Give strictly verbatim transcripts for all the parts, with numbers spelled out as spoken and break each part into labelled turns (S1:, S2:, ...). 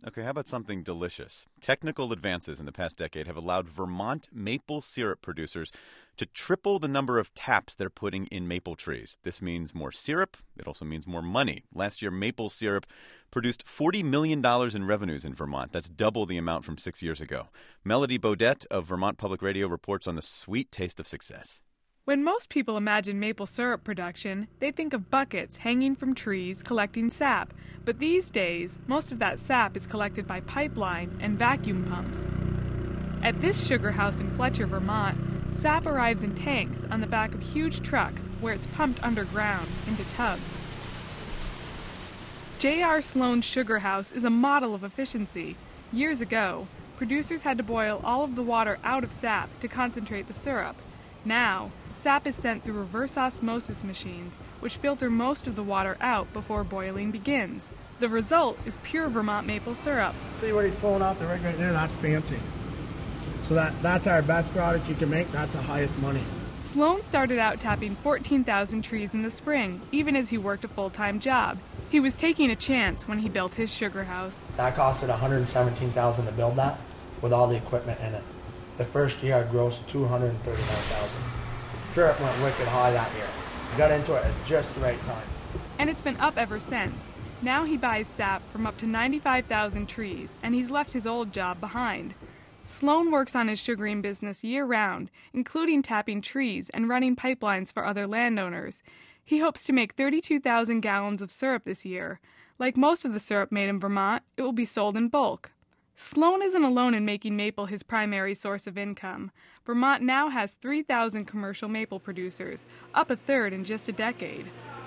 S1: Okay, how about something delicious? Technical advances in the past decade have allowed Vermont maple syrup producers to triple the number of taps they're putting in maple trees. This means more syrup. It also means more money. Last year, maple syrup produced forty million dollars in revenues in Vermont. That's double the amount from six years ago. Melody Bodette of Vermont Public Radio reports on the sweet taste of success.
S2: When most people imagine maple syrup production, they think of buckets hanging from trees collecting sap. But these days, most of that sap is collected by pipeline and vacuum pumps. At this sugar house in Fletcher, Vermont, sap arrives in tanks on the back of huge trucks where it's pumped underground into tubs. J R. Sloan's Sugar House is a model of efficiency. Years ago, producers had to boil all of the water out of sap to concentrate the syrup. Now, sap is sent through reverse osmosis machines, which filter most of the water out before boiling begins. The result is pure Vermont maple syrup.
S3: See what he's pulling off the rig right there? That's fancy. So that, that's our best product you can make. That's the highest money.
S2: Sloan started out tapping fourteen thousand trees in the spring, even as he worked a full-time job. He was taking a chance when he built his sugar house.
S3: That costed one hundred seventeen thousand dollars to build that with all the equipment in it. The first year I grossed two hundred thirty-nine thousand dollars. The syrup went wicked high that year. I got into it at just the right time.
S2: And it's been up ever since. Now he buys sap from up to ninety-five thousand trees, and he's left his old job behind. Sloan works on his sugaring business year-round, including tapping trees and running pipelines for other landowners. He hopes to make thirty-two thousand gallons of syrup this year. Like most of the syrup made in Vermont, it will be sold in bulk. Sloan isn't alone in making maple his primary source of income. Vermont now has three thousand commercial maple producers, up a third in just a decade.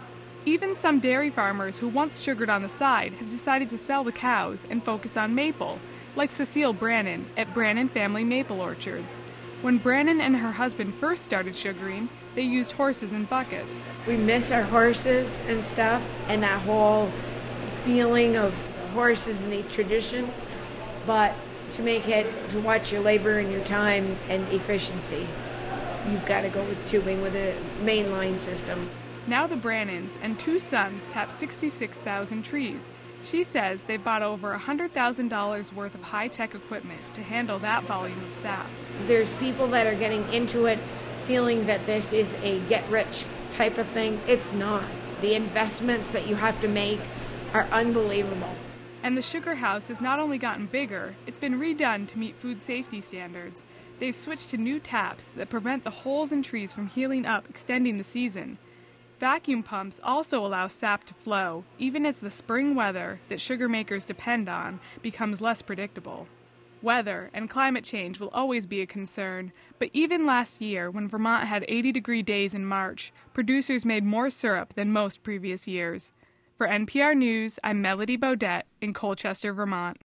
S2: Even some dairy farmers who once sugared on the side have decided to sell the cows and focus on maple, like Cecile Brannon at Brannon Family Maple Orchards. When Brannon and her husband first started sugaring, they used horses and buckets.
S4: We miss our horses and stuff, and that whole feeling of horses and the tradition. But to make it, to watch your labor and your time and efficiency, you've got to go with tubing with a mainline system.
S2: Now the Brannons and two sons tap sixty-six thousand trees. She says they've bought over one hundred thousand dollars worth of high-tech equipment to handle that volume of sap.
S4: There's people that are getting into it feeling that this is a get-rich type of thing. It's not. The investments that you have to make are unbelievable.
S2: And the sugar house has not only gotten bigger, it's been redone to meet food safety standards. They've switched to new taps that prevent the holes in trees from healing up, extending the season. Vacuum pumps also allow sap to flow, even as the spring weather that sugar makers depend on becomes less predictable. Weather and climate change will always be a concern, but even last year, when Vermont had eighty-degree days in March, producers made more syrup than most previous years. For N P R News, I'm Melody Bodette in Colchester, Vermont.